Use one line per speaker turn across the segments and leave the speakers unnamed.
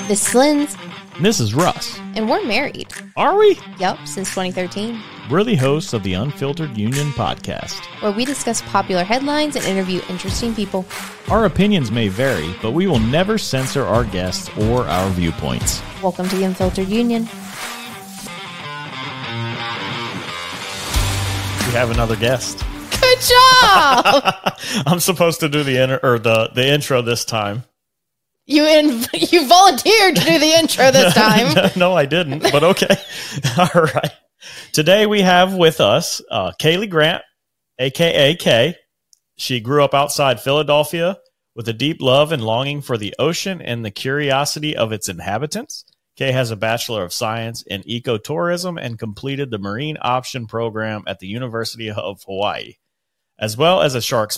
This is Linz,
And this is Russ.
and we're married.
Are we?
Yep, since 2013,
We're the hosts of the Unfiltered Union podcast.
where we discuss popular headlines and interview interesting people.
Our opinions may vary, but we will never censor our guests or our viewpoints.
Welcome to the Unfiltered Union.
We have another guest.
Good job!
I'm supposed to do the intro this time.
You volunteered to do the intro this time.
No, I didn't, but okay. All right. Today we have with us Kaylee Grant, a.k.a. Kay. She grew up outside Philadelphia with a deep love and longing for the ocean and the curiosity of its inhabitants. Kay has a Bachelor of Science in Ecotourism and completed the Marine Option Program at the University of Hawaii, as well as a shark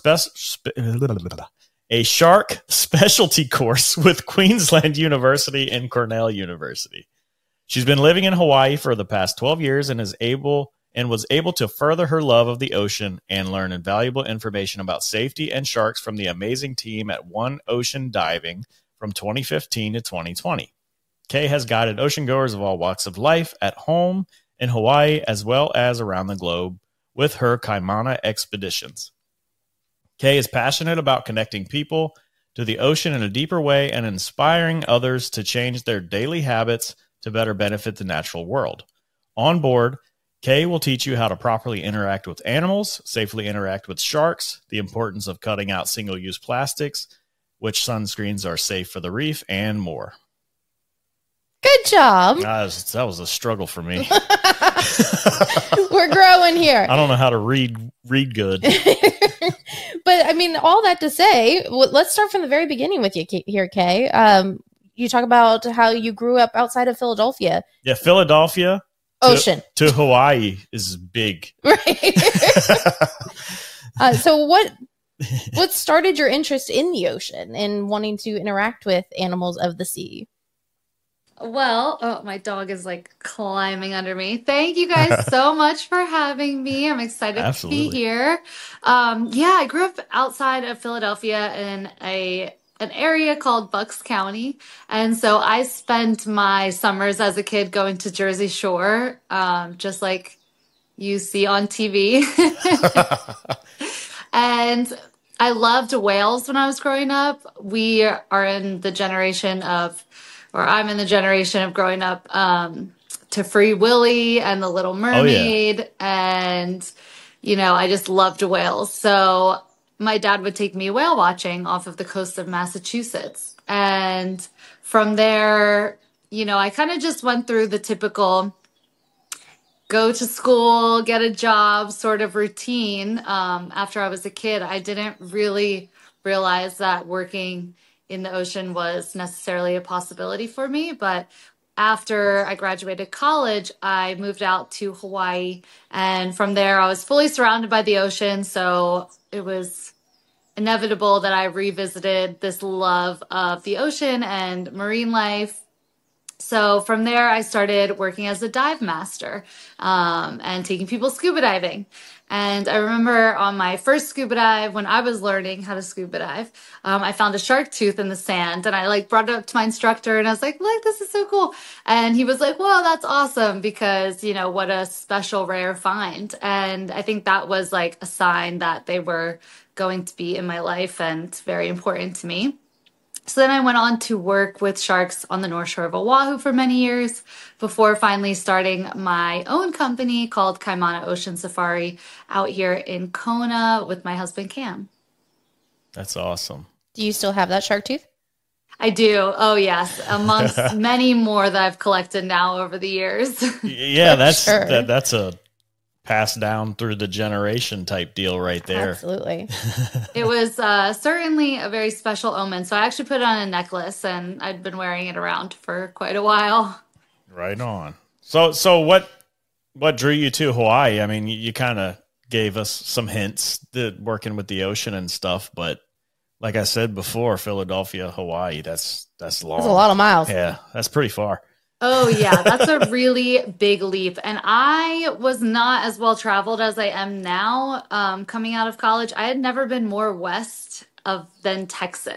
specialty course with Queensland University and Cornell University. She's been living in Hawaii for the past 12 years and was able to further her love of the ocean and learn invaluable information about safety and sharks from the amazing team at One Ocean Diving from 2015 to 2020. Kay has guided ocean goers of all walks of life at home in Hawaii as well as around the globe with her Kaimana expeditions. Kay is passionate about connecting people to the ocean in a deeper way and inspiring others to change their daily habits to better benefit the natural world. On board, Kay will teach you how to properly interact with animals, safely interact with sharks, the importance of cutting out single-use plastics, which sunscreens are safe for the reef, and more.
Good job.
That was a struggle for me.
We're growing here.
I don't know how to read good.
But I mean, all that to say, let's start from the very beginning with you here, Kay. You talk about how you grew up outside of Philadelphia.
Yeah, Philadelphia
Ocean.
to Hawaii is big.
Right. So what started your interest in the ocean and wanting to interact with animals of the sea?
Well, my dog is like climbing under me. Thank you guys so much for having me. I'm excited to be here. I grew up outside of Philadelphia in an area called Bucks County. And so I spent my summers as a kid going to Jersey Shore, just like you see on TV. And I loved whales when I was growing up. I'm in the generation of growing up to Free Willy and The Little Mermaid. Oh, yeah. And, I just loved whales. So my dad would take me whale watching off of the coast of Massachusetts. And from there, I kind of just went through the typical go to school, get a job sort of routine. After I was a kid, I didn't really realize that working in the ocean was necessarily a possibility for me. But after I graduated college, I moved out to Hawaii. And from there, I was fully surrounded by the ocean. So it was inevitable that I revisited this love of the ocean and marine life. So from there, I started working as a dive master and taking people scuba diving. And I remember on my first scuba dive, when I was learning how to scuba dive, I found a shark tooth in the sand. And I brought it up to my instructor and I was like, look, this is so cool. And he was like, well, that's awesome because, what a special rare find. And I think that was a sign that they were going to be in my life and very important to me. So then I went on to work with sharks on the North Shore of Oahu for many years before finally starting my own company called Kaimana Ocean Safari out here in Kona with my husband, Cam.
That's awesome.
Do you still have that shark tooth?
I do. Oh, yes. Amongst many more that I've collected now over the years.
Yeah, that's a passed down through the generation type deal right there.
Absolutely.
It was certainly a very special omen. So I actually put it on a necklace and I'd been wearing it around for quite a while.
Right on. So what drew you to Hawaii? I mean, you kind of gave us some hints that working with the ocean and stuff, but like I said before, Philadelphia, Hawaii, that's long.
That's a lot of miles.
Yeah, that's pretty far.
Oh, yeah, that's a really big leap. And I was not as well traveled as I am now coming out of college. I had never been more west than Texas.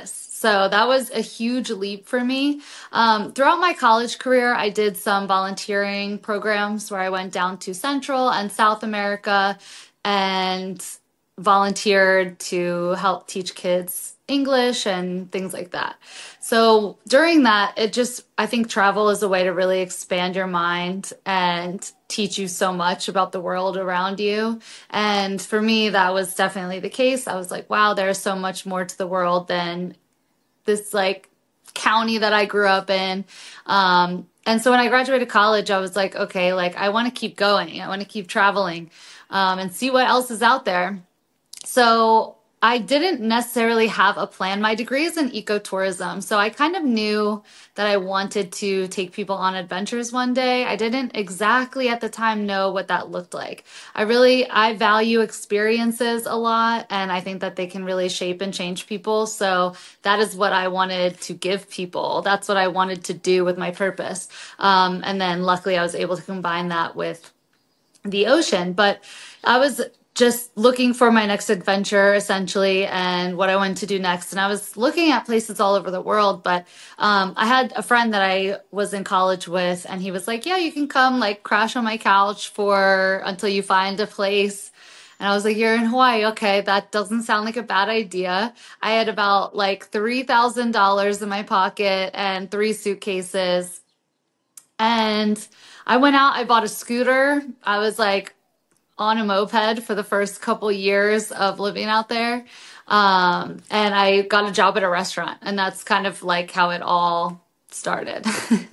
So that was a huge leap for me. Throughout my college career, I did some volunteering programs where I went down to Central and South America and volunteered to help teach kids English and things like that. So during that, I think travel is a way to really expand your mind and teach you so much about the world around you. And for me, that was definitely the case. I was like, wow, there's so much more to the world than this like county that I grew up in. And so when I graduated college, I was like, okay, like I want to keep going. I want to keep traveling and see what else is out there. So I didn't necessarily have a plan. My degree is in ecotourism. So I kind of knew that I wanted to take people on adventures one day. I didn't exactly at the time know what that looked like. I value experiences a lot, and I think that they can really shape and change people. So that is what I wanted to give people. That's what I wanted to do with my purpose. And then luckily I was able to combine that with the ocean. But I was just looking for my next adventure essentially and what I wanted to do next. And I was looking at places all over the world, but I had a friend that I was in college with, and he was like, yeah, you can come like crash on my couch until you find a place. And I was like, you're in Hawaii. Okay, that doesn't sound like a bad idea. I had about like $3,000 in my pocket and 3 suitcases. And I went out, I bought a scooter. I was like on a moped for the first couple years of living out there. And I got a job at a restaurant, and that's kind of like how it all started.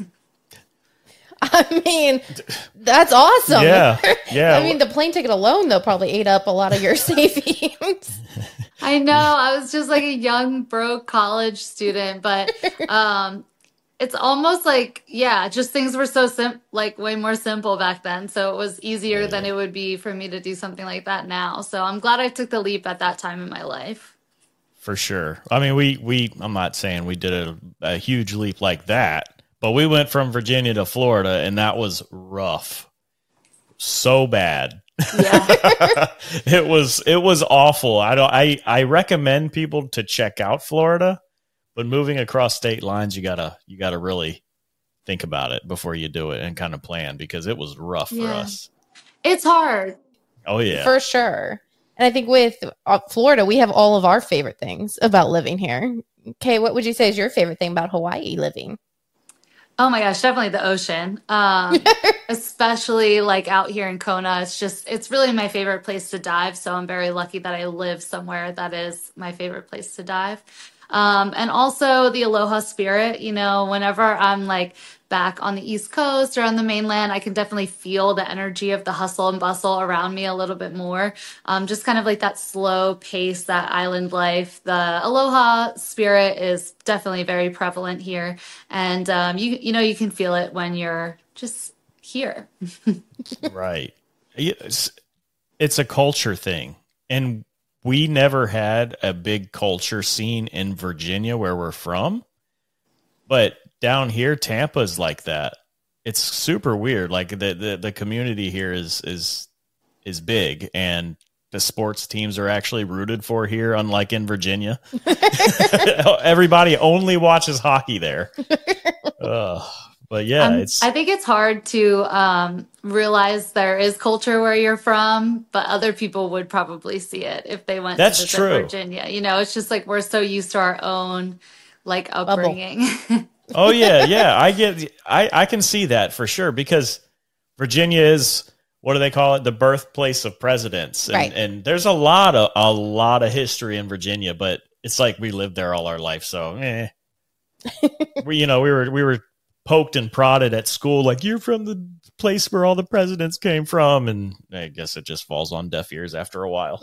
I mean, that's awesome.
Yeah. Yeah.
I mean, the plane ticket alone, though, probably ate up a lot of your savings.
I know. I was just like a young, broke college student, but it's almost like, yeah, just things were so way more simple back then. So it was easier than it would be for me to do something like that now. So I'm glad I took the leap at that time in my life.
For sure. I mean, I'm not saying we did a huge leap like that, but we went from Virginia to Florida, and that was rough. So bad.
Yeah.
It was awful. I recommend people to check out Florida. But moving across state lines, you gotta really think about it before you do it and kind of plan, because it was rough for us.
It's hard.
Oh yeah,
for sure. And I think with Florida, we have all of our favorite things about living here. Okay, what would you say is your favorite thing about Hawaii living?
Oh my gosh, definitely the ocean. Especially like out here in Kona. It's really my favorite place to dive. So I'm very lucky that I live somewhere that is my favorite place to dive. And also the aloha spirit, whenever I'm like back on the East Coast or on the mainland, I can definitely feel the energy of the hustle and bustle around me a little bit more. Just kind of like that slow pace, that island life. The aloha spirit is definitely very prevalent here. And, you can feel it when you're just here.
Right. It's a culture thing. And we never had a big culture scene in Virginia where we're from, but down here, Tampa's like that. It's super weird. Like the community here is big, and the sports teams are actually rooted for here, unlike in Virginia. Everybody only watches hockey there. But yeah,
I think it's hard to realize there is culture where you're from, but other people would probably see it if they went to visit Virginia. It's just like we're so used to our own like upbringing.
Oh yeah. I can see that for sure, because Virginia is, what do they call it? The birthplace of presidents. And,
right.
And there's a lot of history in Virginia, but it's like we lived there all our life. So, we were poked and prodded at school, like, you're from the place where all the presidents came from. And I guess it just falls on deaf ears after a while.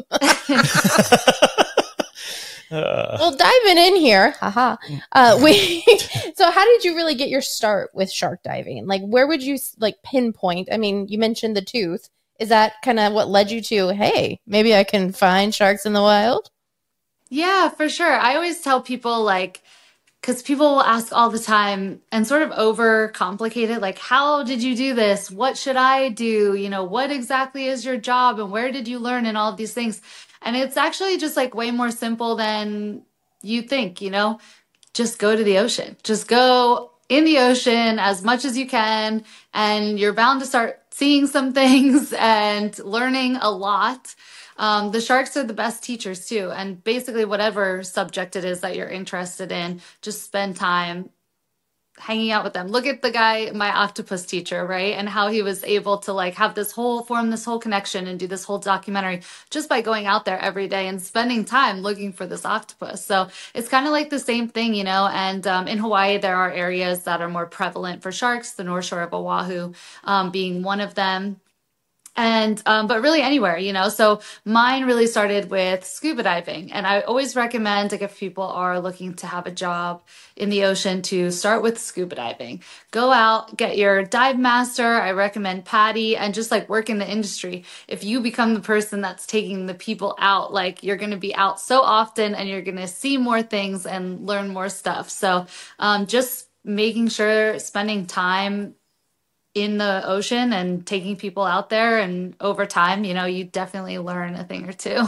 Well, diving in here, haha. So how did you really get your start with shark diving? Like, where would you like pinpoint? I mean, you mentioned the tooth. Is that kind of what led you to, hey, maybe I can find sharks in the wild?
Yeah, for sure. I always tell people, like, because people will ask all the time and sort of overcomplicate it. Like, how did you do this? What should I do? What exactly is your job? And where did you learn? And all of these things. And it's actually just like way more simple than you think, just go to the ocean. Just go in the ocean as much as you can, and you're bound to start seeing some things and learning a lot. The sharks are the best teachers too. And basically whatever subject it is that you're interested in, just spend time hanging out with them. Look at the guy, my octopus teacher, right? And how he was able to like have form this whole connection and do this whole documentary just by going out there every day and spending time looking for this octopus. So it's kind of like the same thing, you know, and in Hawaii, there are areas that are more prevalent for sharks, the North Shore of Oahu being one of them. And, but really anywhere, you know, so mine really started with scuba diving. And I always recommend, like, if people are looking to have a job in the ocean, to start with scuba diving. Go out, get your dive master. I recommend PADI, and just like work in the industry. If you become the person that's taking the people out, like, you're going to be out so often and you're going to see more things and learn more stuff. So, just making sure spending time in the ocean and taking people out there, and over time, you know, you definitely learn a thing or two.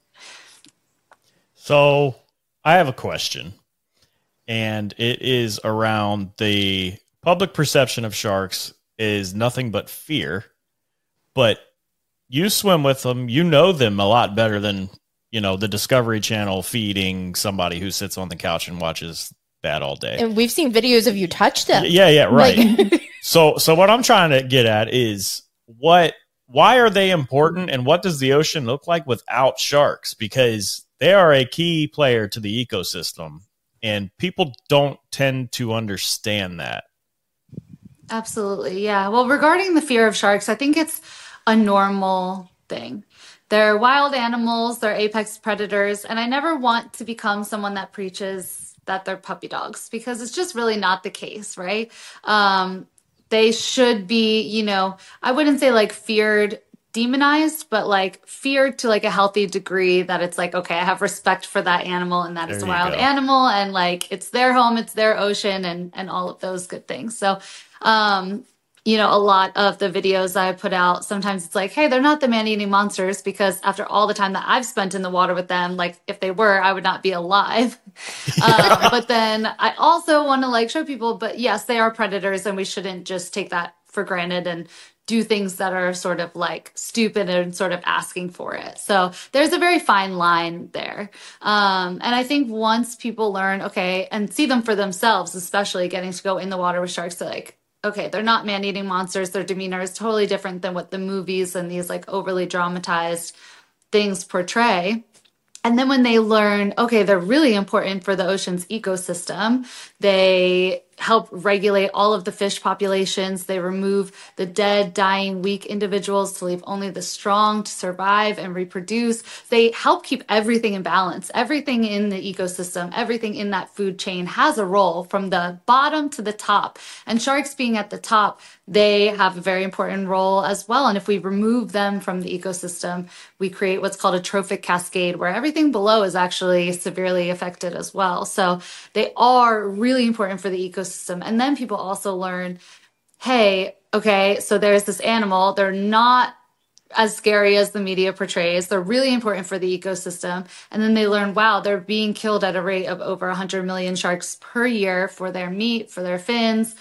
So I have a question, and it is around the public perception of sharks is nothing but fear, but you swim with them, you know them a lot better than, you know, the Discovery Channel feeding somebody who sits on the couch and watches that all day.
And we've seen videos of you touch them.
Yeah, right.
Like
So what I'm trying to get at is why are they important, and what does the ocean look like without sharks? Because they are a key player to the ecosystem, and people don't tend to understand that.
Absolutely. Yeah. Well, regarding the fear of sharks, I think it's a normal thing. They're wild animals, they're apex predators, and I never want to become someone that preaches that they're puppy dogs, because it's just really not the case, right? They should be, you know, I wouldn't say like feared, demonized, but like feared to like a healthy degree, that it's like, okay, I have respect for that animal, and that is a wild animal, and like it's their home, it's their ocean, and all of those good things. So, you know, a lot of the videos I put out, sometimes it's like, hey, they're not the man-eating monsters, because after all the time that I've spent in the water with them, like if they were, I would not be alive. But then I also want to like show people, but yes, they are predators, and we shouldn't just take that for granted and do things that are sort of like stupid and sort of asking for it. So there's a very fine line there. And I think once people learn, okay, and see them for themselves, especially getting to go in the water with sharks, they're like, okay, they're not man-eating monsters. Their demeanor is totally different than what the movies and these like overly dramatized things portray. And then when they learn, okay, they're really important for the ocean's ecosystem, they help regulate all of the fish populations. They remove the dead, dying, weak individuals to leave only the strong to survive and reproduce. They help keep everything in balance. Everything in the ecosystem, everything in that food chain has a role from the bottom to the top. And sharks being at the top, they have a very important role as well. And if we remove them from the ecosystem, we create what's called a trophic cascade, where everything below is actually severely affected as well. So they are really important for the ecosystem. And then people also learn, hey, okay, so there's this animal. They're not as scary as the media portrays. They're really important for the ecosystem. And then they learn, wow, they're being killed at a rate of over 100 million sharks per year for their meat, for their fins,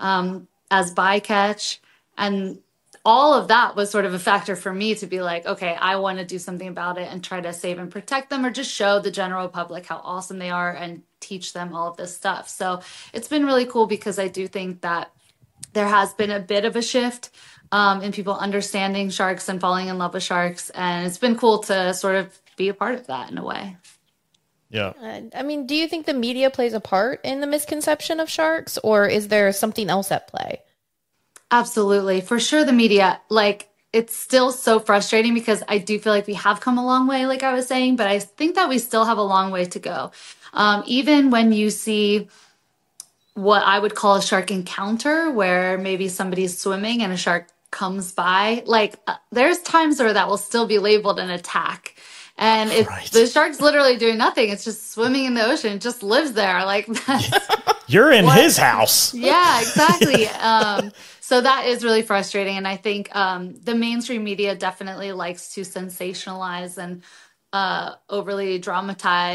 as bycatch. And all of that was sort of a factor for me to be like, okay, I want to do something about it and try to save and protect them, or just show the general public how awesome they are and teach them all of this stuff. So it's been really cool, because I do think that there has been a bit of a shift in people understanding sharks and falling in love with sharks. And it's been cool to sort of be a part of that in a way.
Yeah.
I mean, do you think the media plays a part in the misconception of sharks, or is there something else at play?
Absolutely. For sure, the media, like, it's still so frustrating, because I do feel like we have come a long way, like I was saying, but I think that we still have a long way to go. Even when you see what I would call a shark encounter, where maybe somebody's swimming and a shark comes by, like, there's times where that will still be labeled an attack. And if the shark's literally doing nothing, it's just swimming in the ocean, it just lives there. Like, that's
you're in his house.
Yeah, exactly. So that is really frustrating. And I think the mainstream media definitely likes to sensationalize and overly dramatize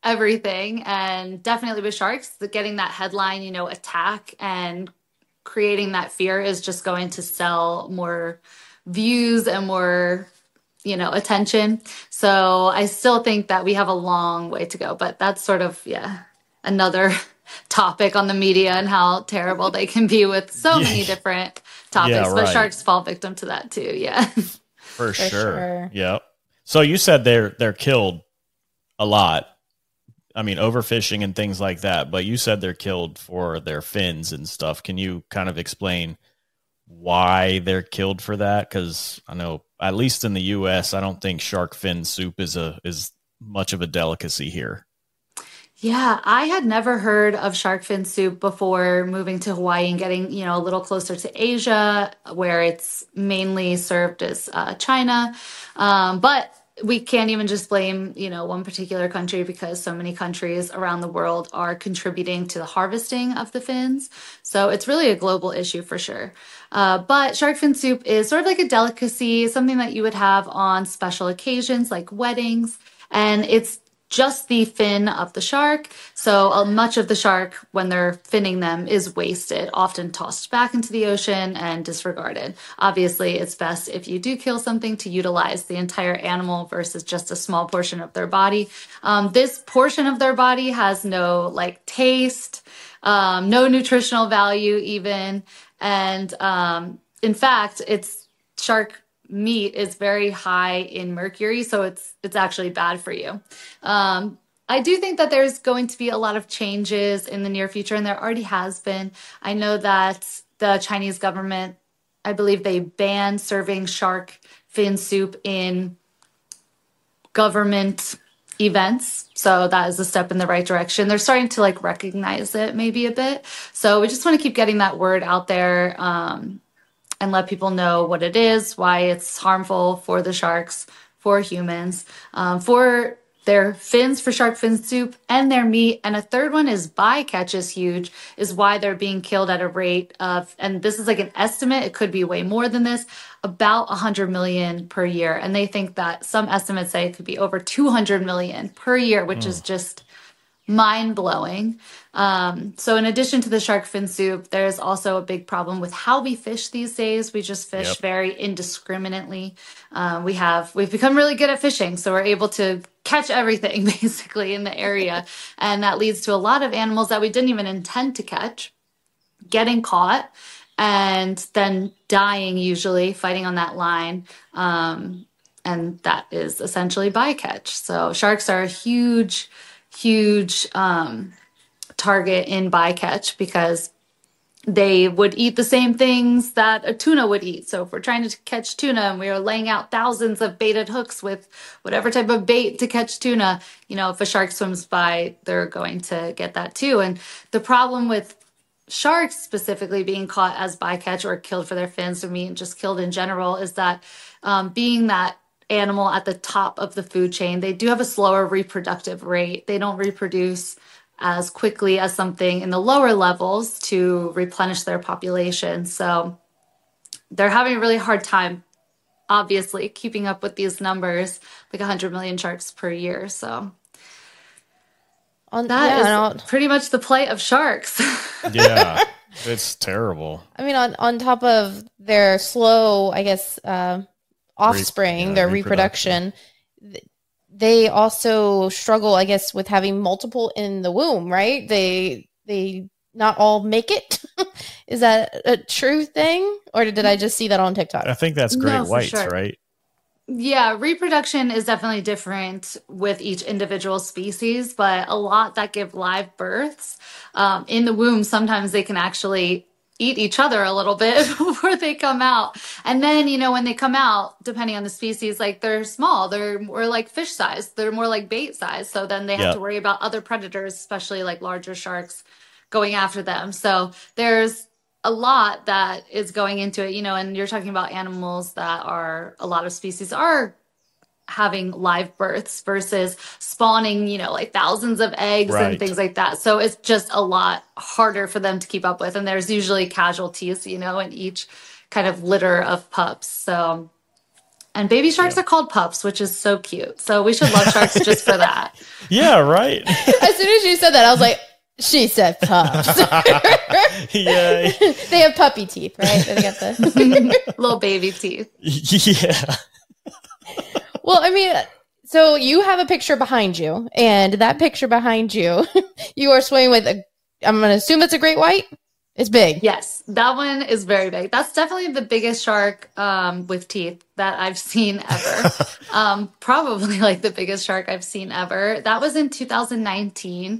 everything. And definitely with sharks, getting that headline, attack and creating that fear is just going to sell more views and more, attention. So I still think that we have a long way to go, but that's sort of, another topic on the media and how terrible they can be with so many different topics. But sharks fall victim to that too. Yeah.
For sure. Yeah. So you said they're killed a lot. I mean, overfishing and things like that, but you said they're killed for their fins and stuff. Can you kind of explain why they're killed for that? Because I know, at least in the U.S., I don't think shark fin soup is much of a delicacy here.
Yeah, I had never heard of shark fin soup before moving to Hawaii and getting, a little closer to Asia, where it's mainly served as China. But we can't even just blame, one particular country, because so many countries around the world are contributing to the harvesting of the fins. So it's really a global issue for sure. But shark fin soup is sort of like a delicacy, something that you would have on special occasions like weddings. And it's just the fin of the shark. So much of the shark, when they're finning them, is wasted, often tossed back into the ocean and disregarded. Obviously, it's best if you do kill something to utilize the entire animal versus just a small portion of their body. This portion of their body has no taste, no nutritional value even. And in fact, shark meat is very high in mercury, so it's actually bad for you. I do think that there's going to be a lot of changes in the near future, and there already has been. I know that the Chinese government, I believe they banned serving shark fin soup in government events. So that is a step in the right direction. They're starting to recognize it maybe a bit. So we just want to keep getting that word out there, and let people know what it is, why it's harmful for the sharks, for humans, for their fins, for shark fin soup, and their meat. And a third one is bycatch is huge, is why they're being killed at a rate of, and this is an estimate, it could be way more than this, about 100 million per year. And they think that some estimates say it could be over 200 million per year, which is just mind-blowing. So in addition to the shark fin soup, there's also a big problem with how we fish these days. We just fish very indiscriminately. We've become really good at fishing, so we're able to catch everything basically in the area. And that leads to a lot of animals that we didn't even intend to catch getting caught and then dying, usually fighting on that line. And that is essentially bycatch. So sharks are a huge target in bycatch because they would eat the same things that a tuna would eat. So if we're trying to catch tuna and we are laying out thousands of baited hooks with whatever type of bait to catch tuna, if a shark swims by, they're going to get that too. And the problem with sharks specifically being caught as bycatch or killed for their fins, or meat, just killed in general, is that being that animal at the top of the food chain, they do have a slower reproductive rate. They don't reproduce as quickly as something in the lower levels to replenish their population. So they're having a really hard time, obviously, keeping up with these numbers, 100 million sharks per year. So that is pretty much the plight of sharks.
Yeah, it's terrible.
I mean, on top of their slow, I guess, offspring, their reproduction, they also struggle, I guess, with having multiple in the womb, right? They not all make it. Is that a true thing? Or did I just see that on TikTok?
I think that's great whites, sure. Right?
Yeah, reproduction is definitely different with each individual species, but a lot that give live births in the womb, sometimes they can actually eat each other a little bit before they come out. And then, when they come out, depending on the species, they're small, they're more like fish size, they're more like bait size. So then they have to worry about other predators, especially larger sharks going after them. So there's a lot that is going into it, and you're talking about animals that a lot of species are having live births versus spawning, thousands of eggs and things like that. So it's just a lot harder for them to keep up with. And there's usually casualties, in each kind of litter of pups. So And baby sharks are called pups, which is so cute. So we should love sharks just for that.
Yeah, right.
As soon as you said that, I was like, she said pups.
Yeah.
They have puppy teeth, right? They got the
Little baby teeth.
Yeah.
Well, I mean, so you have a picture behind you, and that picture behind you, you are swimming with I'm going to assume it's a great white. It's big.
Yes, that one is very big. That's definitely the biggest shark with teeth that I've seen ever. Probably like the biggest shark I've seen ever. That was in 2019.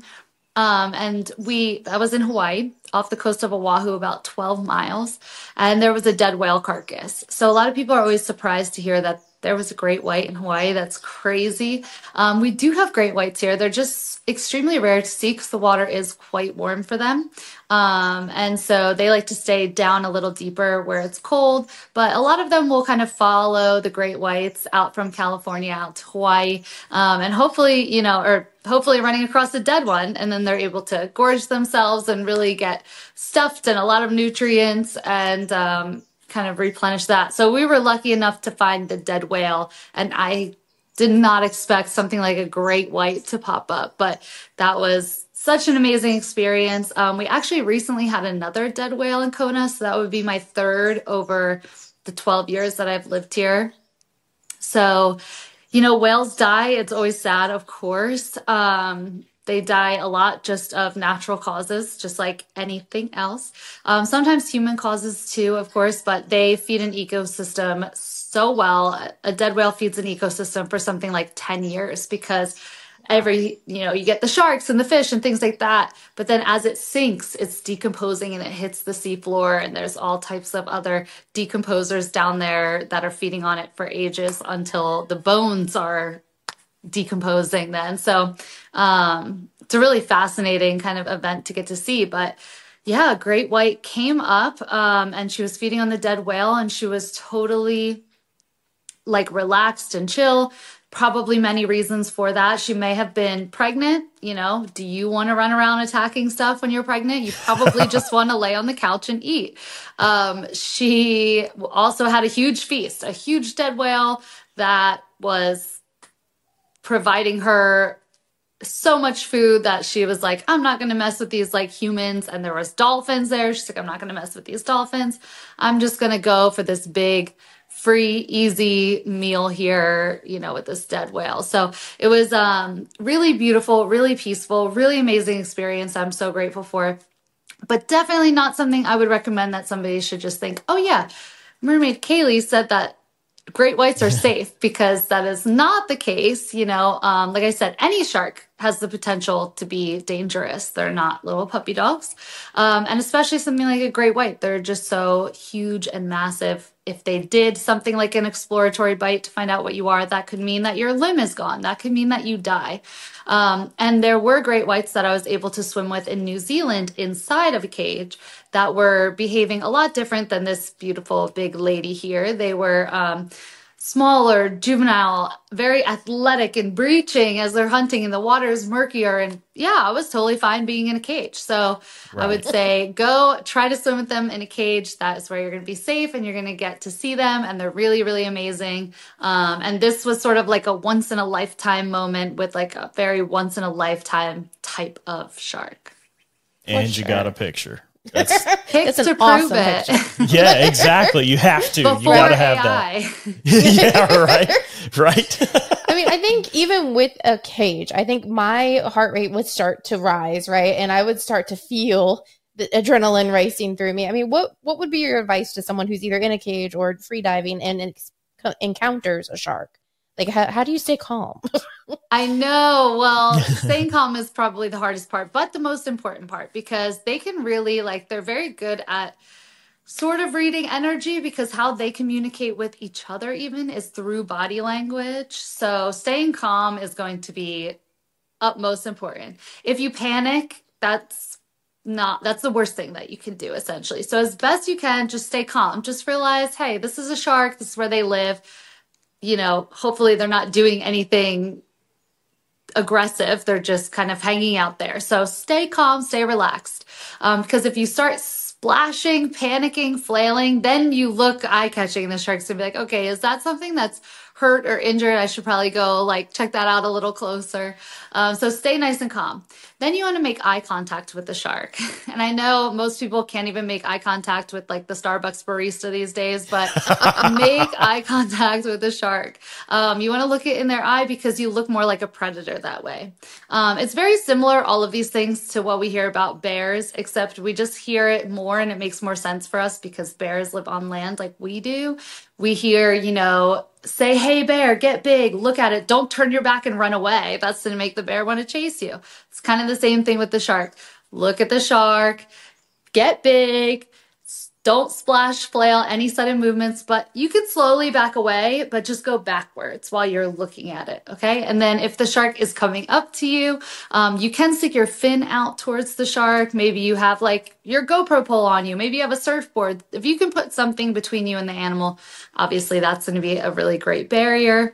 And that was in Hawaii, off the coast of Oahu, about 12 miles. And there was a dead whale carcass. So a lot of people are always surprised to hear that there was a great white in Hawaii. That's crazy. We do have great whites here. They're just extremely rare to see because the water is quite warm for them. And so they like to stay down a little deeper where it's cold, but a lot of them will kind of follow the great whites out from California out to Hawaii. And hopefully, hopefully running across a dead one, and then they're able to gorge themselves and really get stuffed and a lot of nutrients and kind of replenish that. So we were lucky enough to find the dead whale, and I did not expect something like a great white to pop up, but that was such an amazing experience. We actually recently had another dead whale in Kona, so that would be my third over the 12 years that I've lived here. So, whales die. It's always sad, of course. They die a lot just of natural causes, just like anything else. Sometimes human causes too, of course, but they feed an ecosystem so well. A dead whale feeds an ecosystem for something like 10 years because you get the sharks and the fish and things like that. But then as it sinks, it's decomposing and it hits the seafloor. And there's all types of other decomposers down there that are feeding on it for ages until the bones are decomposing then. So it's a really fascinating kind of event to get to see. But yeah, a great white came up and she was feeding on the dead whale, and she was totally like relaxed and chill. Probably many reasons for that. She may have been pregnant. Do you want to run around attacking stuff when you're pregnant? You probably just want to lay on the couch and eat. She also had a huge feast, a huge dead whale that was providing her so much food that she was like, I'm not going to mess with these like humans. And there was dolphins there. She's like, I'm not going to mess with these dolphins. I'm just going to go for this big, free, easy meal here, with this dead whale. So it was really beautiful, really peaceful, really amazing experience. I'm so grateful for, but definitely not something I would recommend that somebody should just think, oh yeah, Mermaid Kaylee said that great whites are safe, because that is not the case. Like I said, any shark has the potential to be dangerous. They're not little puppy dogs. And especially something like a great white, they're just so huge and massive. If they did something like an exploratory bite to find out what you are, that could mean that your limb is gone. That could mean that you die. And there were great whites that I was able to swim with in New Zealand inside of a cage that were behaving a lot different than this beautiful big lady here. They were smaller, juvenile, very athletic and breaching as they're hunting, and the water is murkier. And yeah, I was totally fine being in a cage. So right. I would say go try to swim with them in a cage. That is where you're going to be safe and you're going to get to see them. And they're really, really amazing. And this was sort of like a once in a lifetime moment with like a very once in a lifetime type of shark.
And you got a picture.
Pics to prove
awesome
it.
Yeah, exactly. You have to.
Before
you got to have
AI.
that. Yeah, right.
I mean, I think even with a cage, I think my heart rate would start to rise, right? And I would start to feel the adrenaline racing through me. I mean, what would be your advice to someone who's either in a cage or free diving and encounters a shark? Like, how do you stay calm?
I know. Well, staying calm is probably the hardest part, but the most important part, because they can really, they're very good at sort of reading energy, because how they communicate with each other even is through body language. So staying calm is going to be utmost important. If you panic, that's the worst thing that you can do, essentially. So as best you can, just stay calm. Just realize, hey, this is a shark. This is where they live. Hopefully they're not doing anything aggressive. They're just kind of hanging out there. So stay calm, stay relaxed. Because if you start splashing, panicking, flailing, then you look eye-catching. The shark's gonna be like, okay, is that something that's hurt or injured? I should probably go like check that out a little closer. So stay nice and calm. Then you want to make eye contact with the shark. And I know most people can't even make eye contact with like the Starbucks barista these days, but make eye contact with the shark. You want to look it in their eye because you look more like a predator that way. It's very similar, all of these things, to what we hear about bears, except we just hear it more and it makes more sense for us because bears live on land like we do. We hear, say, hey, bear, get big, look at it, don't turn your back and run away. That's going to make the bear want to chase you. It's kind of the same thing with the shark. Look at the shark, get big, don't splash, flail, any sudden movements, but you can slowly back away, but just go backwards while you're looking at it, okay? And then if the shark is coming up to you, you can stick your fin out towards the shark. Maybe you have like your GoPro pole on you. Maybe you have a surfboard. If you can put something between you and the animal, obviously that's going to be a really great barrier.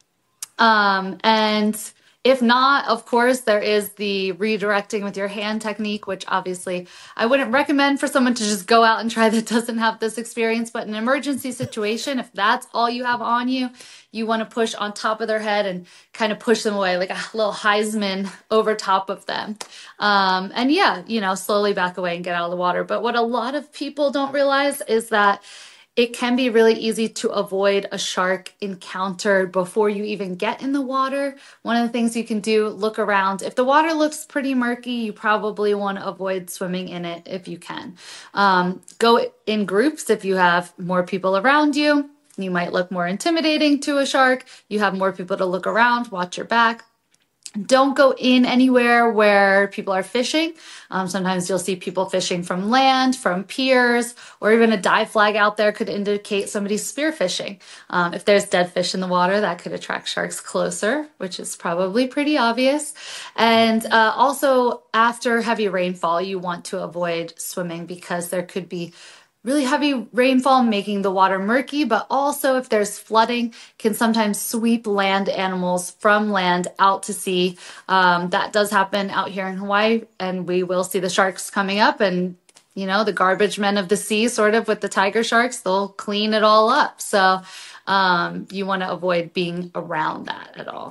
And if not, of course, there is the redirecting with your hand technique, which obviously I wouldn't recommend for someone to just go out and try that doesn't have this experience. But in an emergency situation, if that's all you have on you, you want to push on top of their head and kind of push them away like a little Heisman over top of them. And yeah, slowly back away and get out of the water. But what a lot of people don't realize is that it can be really easy to avoid a shark encounter before you even get in the water. One of the things you can do, look around. If the water looks pretty murky, you probably want to avoid swimming in it if you can. Go in groups if you have more people around you. You might look more intimidating to a shark. You have more people to look around, watch your back. Don't go in anywhere where people are fishing. Sometimes you'll see people fishing from land, from piers, or even a dive flag out there could indicate somebody's spearfishing. If there's dead fish in the water, that could attract sharks closer, which is probably pretty obvious. And also, after heavy rainfall, you want to avoid swimming because there could be really heavy rainfall making the water murky, but also if there's flooding, can sometimes sweep land animals from land out to sea. That does happen out here in Hawaii, and we will see the sharks coming up and, the garbage men of the sea, sort of with the tiger sharks, they'll clean it all up. So you want to avoid being around that at all.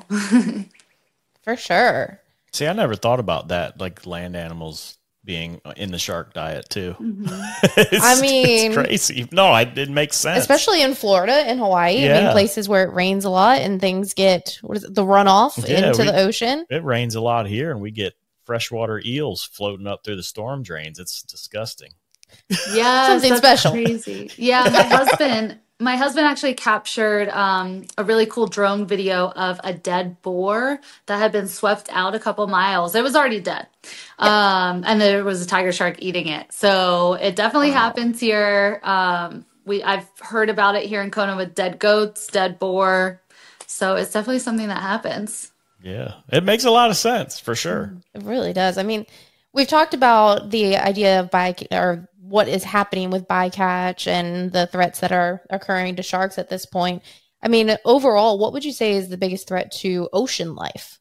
For sure.
See, I never thought about that, like land animals being in the shark diet too.
Mm-hmm.
It's crazy. No, it makes sense.
Especially in Florida and Hawaii.
Yeah.
I mean, places where it rains a lot and things get, the runoff into the ocean.
It rains a lot here and we get freshwater eels floating up through the storm drains. It's disgusting.
Yeah.
Something special.
Crazy. Yeah. My husband actually captured a really cool drone video of a dead boar that had been swept out a couple miles. It was already dead. And there was a tiger shark eating it. So it definitely happens here. I've heard about it here in Kona with dead goats, dead boar. So it's definitely something that happens.
Yeah, it makes a lot of sense for sure.
It really does. I mean, we've talked about the idea of what is happening with bycatch and the threats that are occurring to sharks at this point. I mean, overall, what would you say is the biggest threat to ocean life?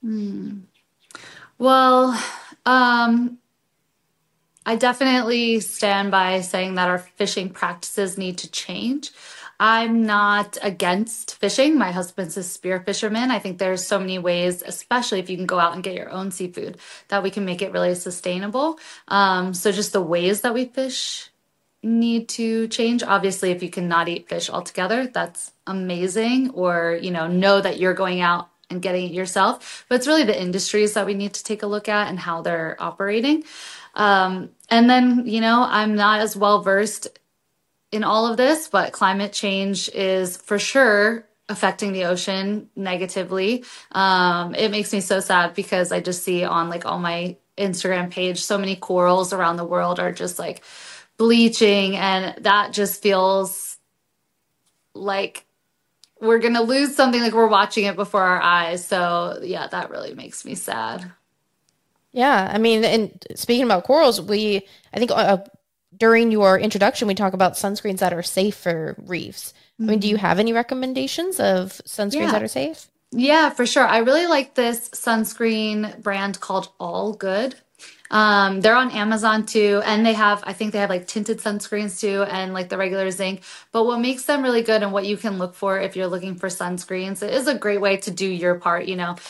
Well, I definitely stand by saying that our fishing practices need to change. I'm not against fishing. My husband's a spear fisherman. I think there's so many ways, especially if you can go out and get your own seafood, that we can make it really sustainable. So just the ways that we fish need to change. Obviously, if you cannot eat fish altogether, that's amazing. Or, know that you're going out and getting it yourself. But it's really the industries that we need to take a look at and how they're operating. And then, I'm not as well versed in all of this, but climate change is for sure affecting the ocean negatively. It makes me so sad because I just see on like all my Instagram page, so many corals around the world are just like bleaching, and that just feels like we're going to lose something, like we're watching it before our eyes. So yeah, that really makes me sad.
Yeah. I mean, and speaking about corals, I think during your introduction, we talk about sunscreens that are safe for reefs. I mean, do you have any recommendations of sunscreens that are safe?
Yeah, for sure. I really like this sunscreen brand called All Good. They're on Amazon too. And I think they have like tinted sunscreens too, and like the regular zinc. But what makes them really good and what you can look for if you're looking for sunscreens, it is a great way to do your part, you know.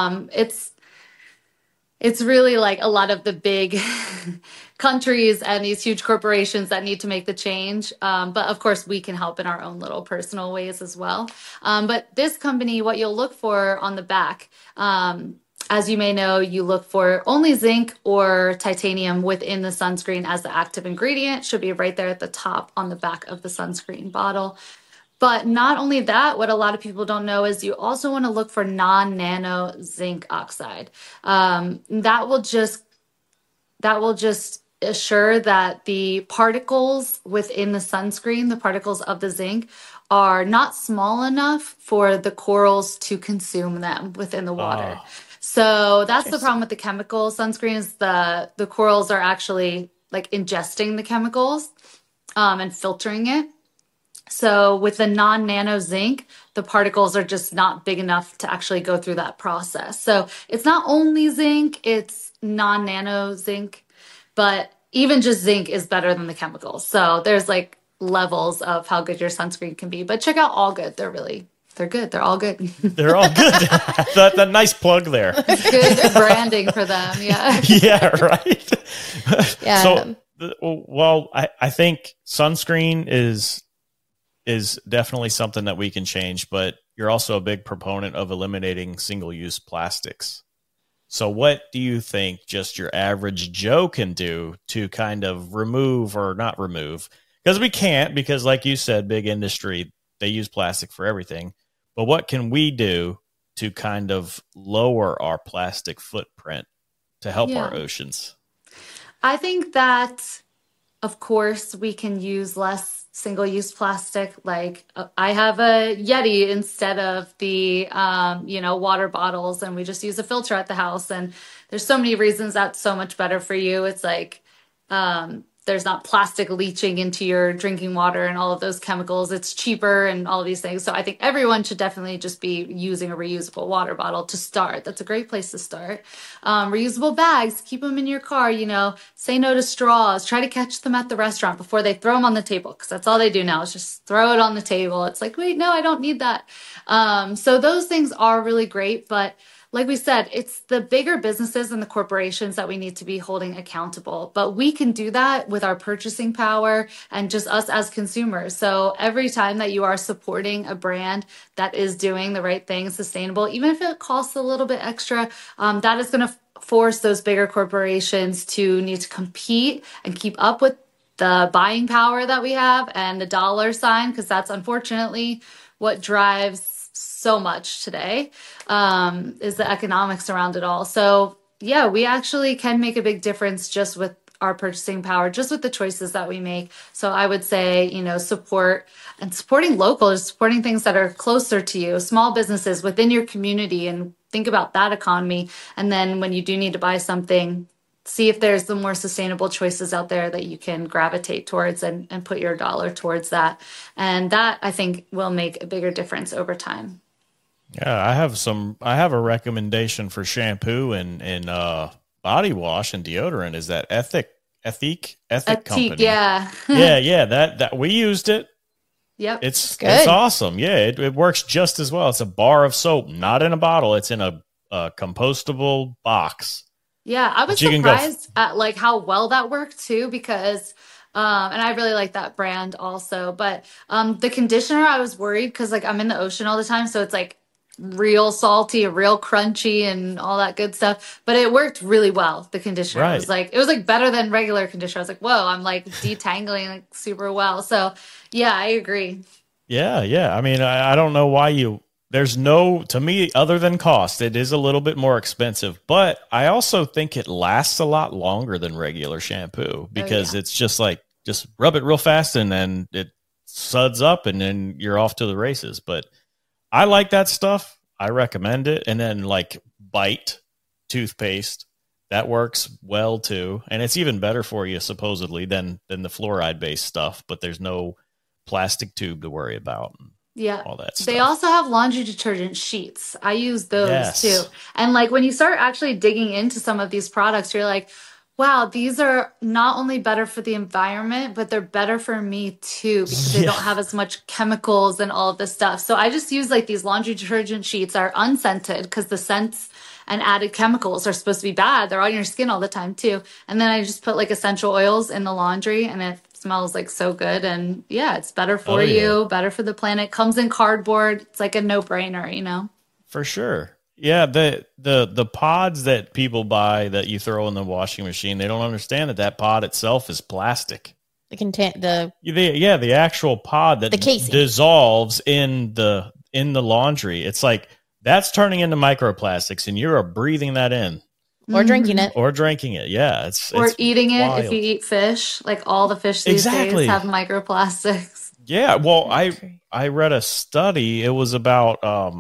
It's really like a lot of the big countries and these huge corporations that need to make the change. But of course, we can help in our own little personal ways as well. But this company, what you'll look for on the back, as you may know, you look for only zinc or titanium within the sunscreen as the active ingredient. Should be right there at the top on the back of the sunscreen bottle. But not only that, what a lot of people don't know is you also want to look for non-nano zinc oxide. That will just assure that the particles within the sunscreen, the particles of the zinc, are not small enough for the corals to consume them within the water. So that's the problem with the chemical sunscreen is the corals are actually like ingesting the chemicals and filtering it. So with the non-nano zinc, the particles are just not big enough to actually go through that process. So it's not only zinc, it's non-nano zinc, but even just zinc is better than the chemicals. So there's like levels of how good your sunscreen can be. But check out All Good. They're good. They're all good.
They're all good. that nice plug there.
Good branding for them. Yeah.
Yeah, right.
Yeah.
So, well, I think sunscreen is definitely something that we can change, but you're also a big proponent of eliminating single-use plastics. So what do you think just your average Joe can do to kind of remove or not remove? Because we can't, because like you said, big industry, they use plastic for everything. But what can we do to kind of lower our plastic footprint to help our oceans?
I think that, of course, we can use less single-use plastic. Like I have a Yeti instead of the, water bottles, and we just use a filter at the house. And there's so many reasons that's so much better for you. It's like, there's not plastic leaching into your drinking water and all of those chemicals. It's cheaper and all of these things. So I think everyone should definitely just be using a reusable water bottle to start. That's a great place to start. Reusable bags, keep them in your car, say no to straws, try to catch them at the restaurant before they throw them on the table. Cause that's all they do now is just throw it on the table. It's like, wait, no, I don't need that. So those things are really great, but like we said, it's the bigger businesses and the corporations that we need to be holding accountable. But we can do that with our purchasing power and just us as consumers. So every time that you are supporting a brand that is doing the right thing, sustainable, even if it costs a little bit extra, that is going to force those bigger corporations to need to compete and keep up with the buying power that we have and the dollar sign, because that's unfortunately what drives so much today, is the economics around it all. So yeah, we actually can make a big difference just with our purchasing power, just with the choices that we make. So I would say, supporting local, supporting things that are closer to you, small businesses within your community, and think about that economy. And then when you do need to buy something, see if there's the more sustainable choices out there that you can gravitate towards and put your dollar towards that. And that, I think, will make a bigger difference over time.
Yeah, I have a recommendation for shampoo and body wash and deodorant. Is that Ethic company?
Yeah.
yeah. That we used it.
Yep.
It's awesome. Yeah, it works just as well. It's a bar of soap, not in a bottle. It's in a compostable box.
Yeah, I was surprised at like how well that worked too, because and I really like that brand also. But the conditioner, I was worried because like I'm in the ocean all the time, so it's like real salty, real crunchy, and all that good stuff. But it worked really well. The conditioner,
right.
It was like better than regular conditioner. I was like, whoa, I'm like detangling like super well. So yeah, I agree.
Yeah. I mean, I don't know why to me, other than cost, it is a little bit more expensive, but I also think it lasts a lot longer than regular shampoo because it's just rub it real fast and then it suds up and then you're off to the races. But I like that stuff. I recommend it. And then like Bite toothpaste, that works well too. And it's even better for you supposedly than the fluoride based stuff, but there's no plastic tube to worry about.
Yeah.
All that stuff.
They also have laundry detergent sheets. I use those too. And like when you start actually digging into some of these products, you're like, Wow, these are not only better for the environment, but they're better for me too because they don't have as much chemicals and all of this stuff. So I just use like these laundry detergent sheets are unscented because the scents and added chemicals are supposed to be bad. They're on your skin all the time too. And then I just put like essential oils in the laundry and it smells like so good. And yeah, it's better for you, better for the planet. Comes in cardboard. It's like a no-brainer, you know?
For sure. Yeah, the pods that people buy that you throw in the washing machine, they don't understand that pod itself is plastic.
The
actual pod that dissolves in the laundry. It's like that's turning into microplastics, and you are breathing that in.
Or drinking it.
Yeah. It's
eating it
wild.
If you eat fish. Like all the fish these days have microplastics.
Yeah, well, I read a study. It was about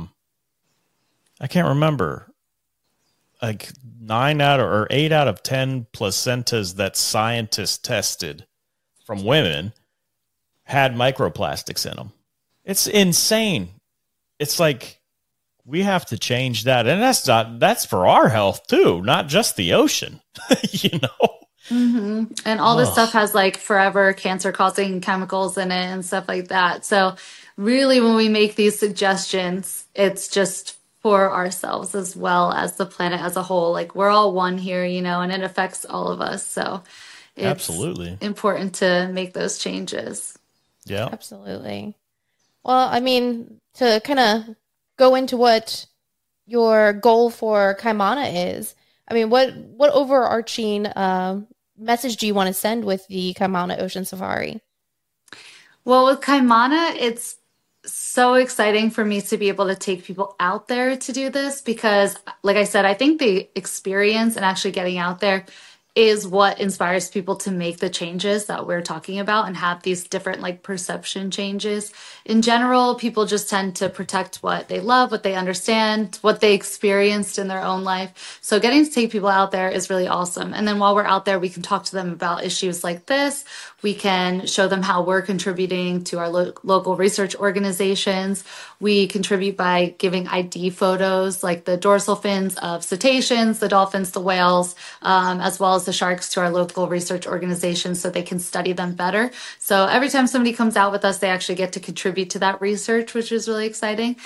I can't remember, like 8 out of 10 placentas that scientists tested from women had microplastics in them. It's insane. It's like we have to change that, and that's for our health too, not just the ocean. You know.
Mm-hmm. And all this stuff has like forever cancer-causing chemicals in it and stuff like that. So really, when we make these suggestions, it's just for ourselves as well as the planet as a whole. Like we're all one here, you know, and it affects all of us. So it's
absolutely
important to make those changes.
Yeah,
absolutely. Well, I mean, to kind of go into what your goal for Kaimana is, I mean, what overarching message do you want to send with the Kaimana Ocean Safari?
Well, with Kaimana, it's so exciting for me to be able to take people out there to do this because, like I said, I think the experience and actually getting out there is what inspires people to make the changes that we're talking about and have these different like perception changes. In general, people just tend to protect what they love, what they understand, what they experienced in their own life. So getting to take people out there is really awesome. And then while we're out there, we can talk to them about issues like this. We can show them how we're contributing to our local research organizations. We contribute by giving ID photos like the dorsal fins of cetaceans, the dolphins, the whales, as well as the sharks to our local research organizations so they can study them better. So every time somebody comes out with us, they actually get to contribute to that research, which is really exciting.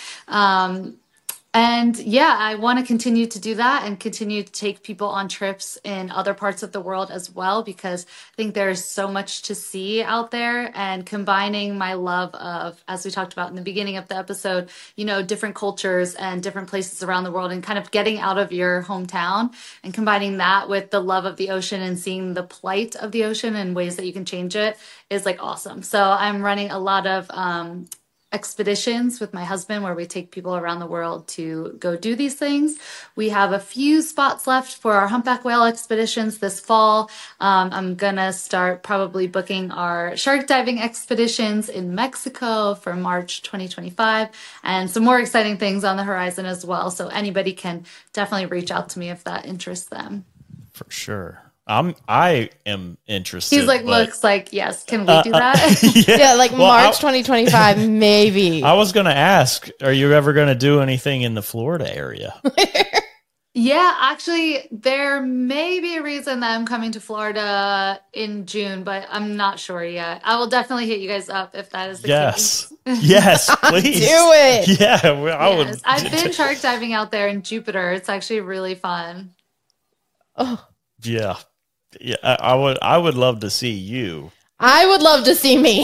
And yeah, I want to continue to do that and continue to take people on trips in other parts of the world as well, because I think there's so much to see out there, and combining my love of, as we talked about in the beginning of the episode, you know, different cultures and different places around the world and kind of getting out of your hometown and combining that with the love of the ocean and seeing the plight of the ocean and ways that you can change it is like awesome. So I'm running a lot of, expeditions with my husband where we take people around the world to go do these things. We have a few spots left for our humpback whale expeditions this fall. I'm gonna start probably booking our shark diving expeditions in Mexico for March 2025, and some more exciting things on the horizon as well. So anybody can definitely reach out to me if that interests them.
For sure. I am interested.
He's like, looks like, yes, can we do that?
Yeah, like March 2025, maybe.
I was going to ask, are you ever going to do anything in the Florida area?
Yeah, actually, there may be a reason that I'm coming to Florida in June, but I'm not sure yet. I will definitely hit you guys up if that is the case.
Yes, please.
Do it.
Yeah, I would.
I've been shark diving out there in Jupiter. It's actually really fun.
Oh.
Yeah. Yeah, I would love to see you.
I would love to see me.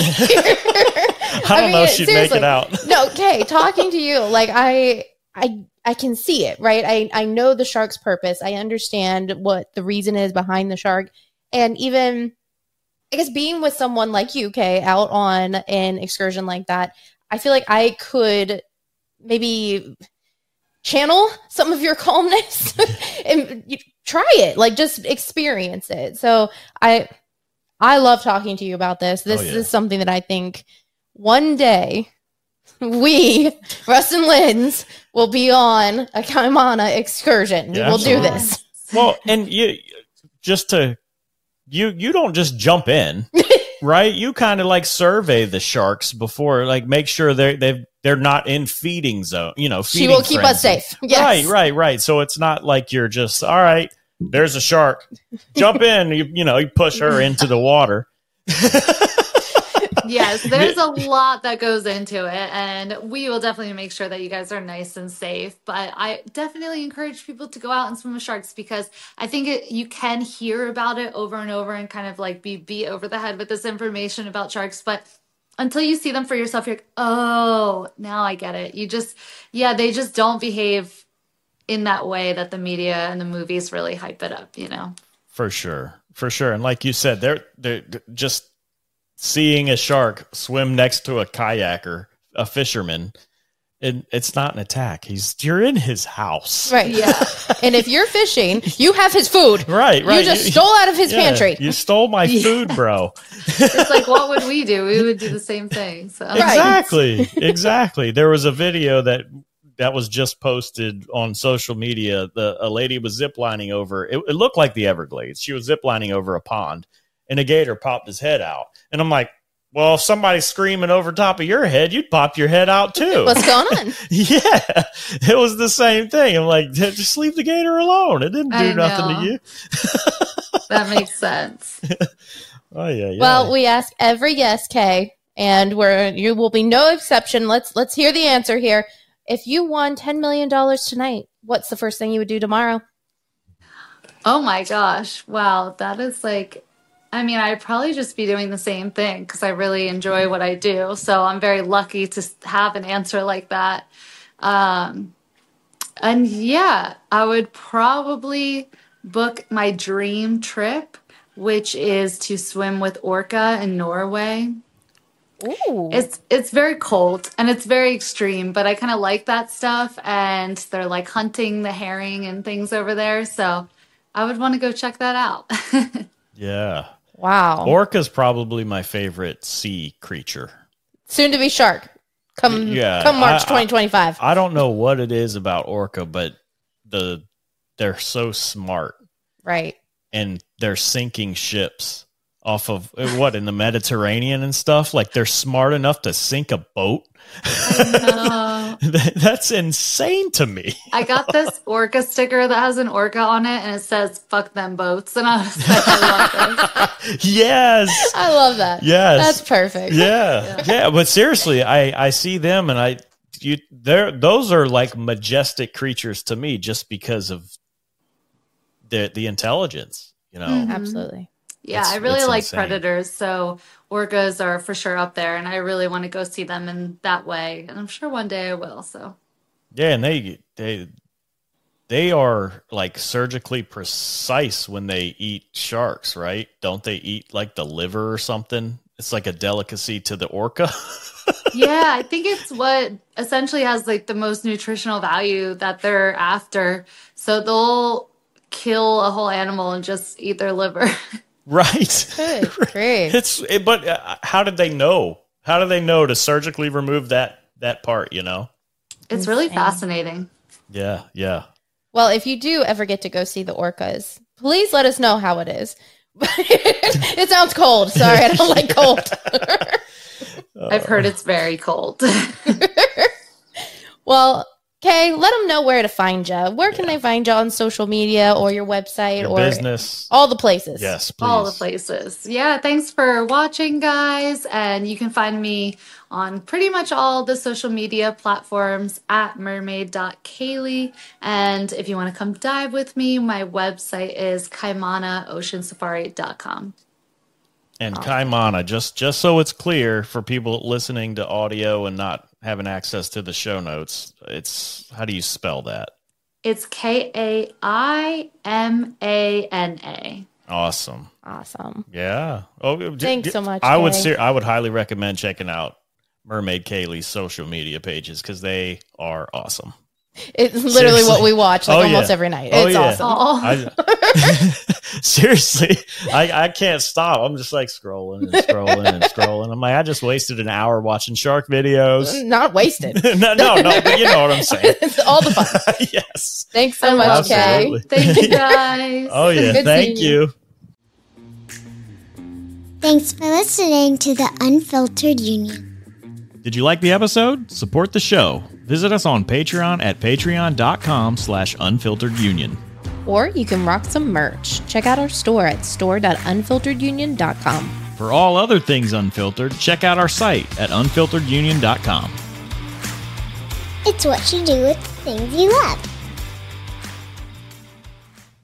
I don't know if she'd make it out.
No, okay, talking to you, like I can see it, right? I know the shark's purpose. I understand what the reason is behind the shark. And even, I guess, being with someone like you, Kay, out on an excursion like that, I feel like I could maybe channel some of your calmness and you try it, like just experience it. So I love talking to you about this. This is something that I think one day we, Russ and Linz, will be on a Kaimana excursion.
Yeah,
we'll do this.
Well, and you don't just jump in, right? You kind of like survey the sharks before, like make sure they're not in feeding zone, you know,
she will keep us safe. Yes.
Right. So it's not like you're just, all right, there's a shark. Jump in. You push her into the water.
Yes, there's a lot that goes into it, and we will definitely make sure that you guys are nice and safe. But I definitely encourage people to go out and swim with sharks because I think you can hear about it over and over and kind of like be beat over the head with this information about sharks. But until you see them for yourself, you're like, oh, now I get it. They just don't behave in that way that the media and the movies really hype it up,
For sure. And like you said, they're just seeing a shark swim next to a kayaker, a fisherman, and it's not an attack. You're in his house.
Right. Yeah. And if you're fishing, you have his food.
Right.
You just stole out of his pantry.
You stole my food, bro.
It's like, what would we do? We would do the same thing. So.
Exactly. There was a video that was just posted on social media. A lady was ziplining over. It looked like the Everglades. She was ziplining over a pond, and a gator popped his head out. And I'm like, well, if somebody's screaming over top of your head, you'd pop your head out too.
What's going on?
Yeah, it was the same thing. I'm like, just leave the gator alone. It didn't do nothing to you.
That makes sense.
Oh yeah.
Well, we ask every guest, Kay, and you will be no exception. Let's hear the answer here. If you won $10 million tonight, what's the first thing you would do tomorrow?
Oh my gosh. Wow. That is I'd probably just be doing the same thing because I really enjoy what I do. So I'm very lucky to have an answer like that. And yeah, I would probably book my dream trip, which is to swim with orca in Norway.
Ooh.
It's very cold and it's very extreme, but I kind of like that stuff. And they're like hunting the herring and things over there. So I would want to go check that out.
Yeah.
Wow.
Orca's probably my favorite sea creature.
Soon to be shark. Come March 2025.
I don't know what it is about orca, but they're so smart.
Right.
And they're sinking ships off of in the Mediterranean and stuff. Like they're smart enough to sink a boat. That's insane to me.
I got this orca sticker that has an orca on it and it says fuck them boats, and I was like, I love this.
Yes,
I love that.
Yes,
that's perfect.
Yeah. But seriously, I see them and those are like majestic creatures to me just because of the intelligence,
Mm-hmm. Absolutely.
Yeah, I really like insane. Predators, so orcas are for sure up there, and I really want to go see them in that way, and I'm sure one day I will. So,
yeah, and they are like surgically precise when they eat sharks, right? Don't they eat like the liver or something? It's like a delicacy to the orca.
Yeah, I think it's what essentially has like the most nutritional value that they're after. So they'll kill a whole animal and just eat their liver.
Right.
Good. Great.
But how did they know? How do they know to surgically remove that part,
It's really fascinating.
Yeah.
Well, if you do ever get to go see the orcas, please let us know how it is. It sounds cold. Sorry, I don't like cold.
I've heard it's very cold.
Well, Kay, let them know where to find you. Where can they find you on social media or your website
your
or
business?
All the places.
Yes, please.
All the places. Yeah, thanks for watching, guys. And you can find me on pretty much all the social media platforms at mermaid.kaylee. And if you want to come dive with me, my website is kaimanaoceansafari.com.
And Kaimana, just so it's clear for people listening to audio and not having access to the show notes, how do you spell that?
It's Kaimana.
Awesome. Yeah. Oh,
thanks so much.
I would highly recommend checking out Mermaid Kaylee's social media pages because they are awesome.
It's literally what we watch almost every night. It's awesome.
Seriously, I can't stop. I'm just like scrolling and scrolling and scrolling. I'm like, I just wasted an hour watching shark videos.
Not wasted.
no, but you know what I'm saying.
It's all the fun.
Yes.
Thanks so much, Kay.
Thank you, guys.
Oh, yeah. Thank you.
Thanks for listening to the Unfiltered Union.
Did you like the episode? Support the show. Visit us on Patreon at patreon.com/unfilteredunion.
Or you can rock some merch. Check out our store at store.unfilteredunion.com.
For all other things unfiltered, check out our site at unfilteredunion.com.
It's what you do with the things you love.